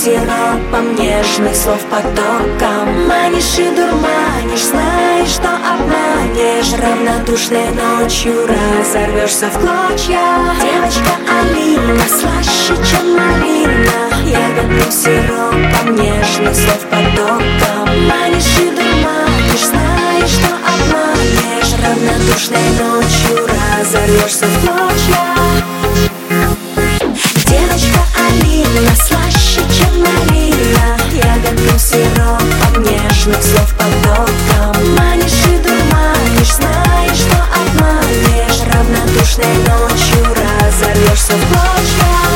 сиропом нежных слов потоком. Манишь и дурманишь, знаешь, что обманешь. Равнодушной ночью разорвешься в клочья. Девочка Алина слаще, чем малина, ягодным сиропом нежных слов потоком. Манишь и дурманишь, знаешь, что обманешь. Равнодушной ночью разорвешься в клочья. Девочка Алина слаще, чем малина, ягодным сиропом нежных слов потоком. Манишь и дурманишь, знаешь, что обманешь. Равнодушной ночью разорвешься в клочья.